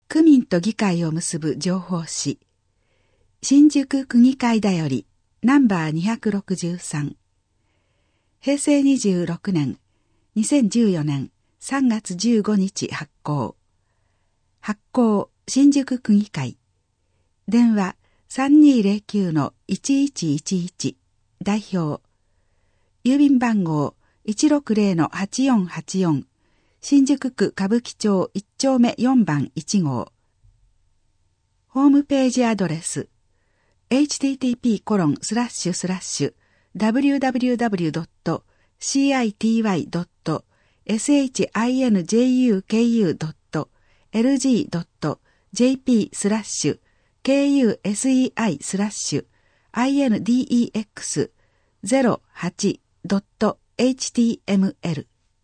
区民と議会を結ぶ情報誌、新宿区議会だよりナンバー263、平成26年、2014年3月15日発行。発行、新宿区議会。電話 3209-1111、代表。郵便番号 160-8484、新宿区歌舞伎町1丁目4番1号。ホームページアドレス http://www.cityway.shindex08.html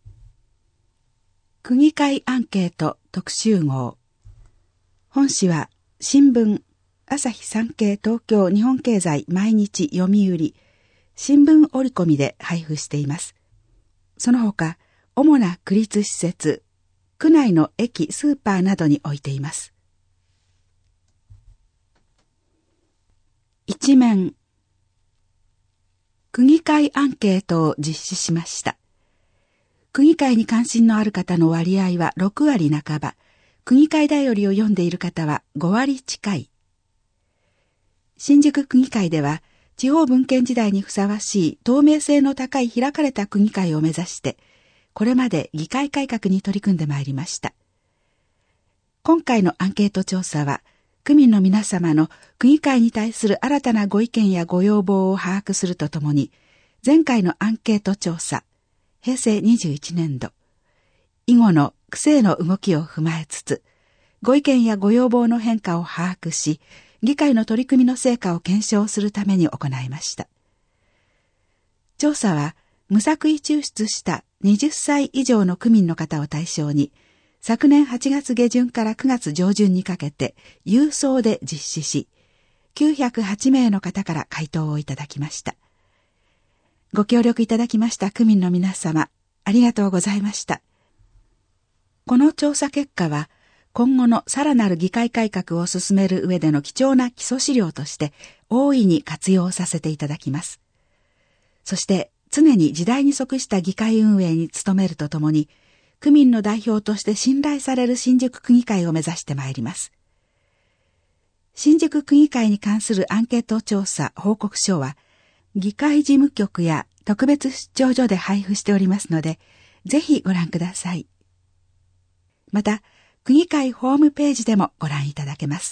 区議会アンケート特集号。本誌は新聞朝日産経東京日本経済毎日読売新聞折り込みで配布しています。その他主な区立施設、区内の駅、スーパーなどに置いています。一面、区議会アンケートを実施しました。区議会に関心のある方の割合は6割半ば、区議会だよりを読んでいる方は5割近い。新宿区議会では、地方分権時代にふさわしい透明性の高い開かれた区議会を目指して、これまで議会改革に取り組んでまいりました。今回のアンケート調査は、区民の皆様の区議会に対する新たなご意見やご要望を把握するとともに、前回のアンケート調査、平成21年度、以後の区政の動きを踏まえつつ、ご意見やご要望の変化を把握し、議会の取り組みの成果を検証するために行いました。調査は、無作為抽出した20歳以上の区民の方を対象に、昨年8月下旬から9月上旬にかけて郵送で実施し、908名の方から回答をいただきました。ご協力いただきました区民の皆様、ありがとうございました。この調査結果は、今後のさらなる議会改革を進める上での貴重な基礎資料として大いに活用させていただきます。そして常に時代に即した議会運営に努めるとともに、区民の代表として信頼される新宿区議会を目指してまいります。新宿区議会に関するアンケート調査報告書は、議会事務局や特別出張所で配布しておりますので、ぜひご覧ください。また、区議会ホームページでもご覧いただけます。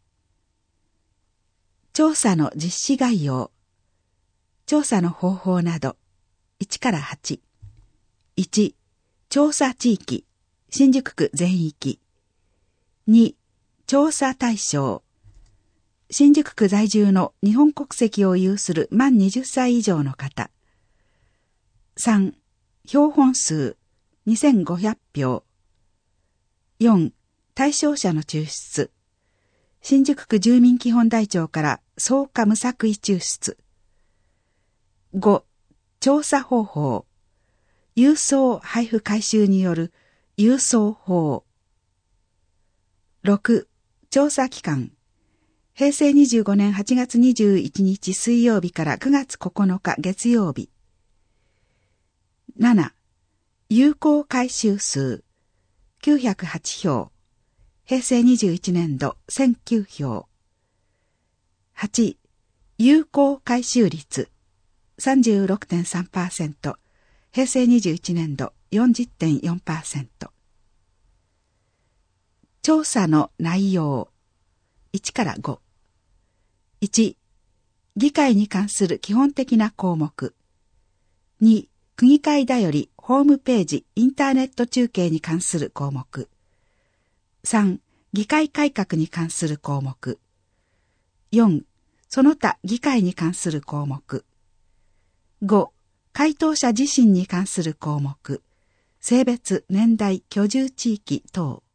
調査の実施概要、調査の方法など、1から8。1、調査地域、新宿区全域。2、調査対象、新宿区在住の日本国籍を有する満20歳以上の方。3、票本数、2500票。4、対象者の抽出。新宿区住民基本台帳から総加無作為抽出。5、調査方法。郵送配布回収による郵送法。6、調査期間。平成25年8月21日水曜日から9月9日月曜日。7、有効回収数。908票。平成21年度1009票。8、有効回収率。36.3%。平成21年度 40.4%。調査の内容。1から5。1、議会に関する基本的な項目。2、区議会だよりホームページ、インターネット中継に関する項目。3、議会改革に関する項目。4、その他議会に関する項目。5、回答者自身に関する項目。性別、年代、居住地域等。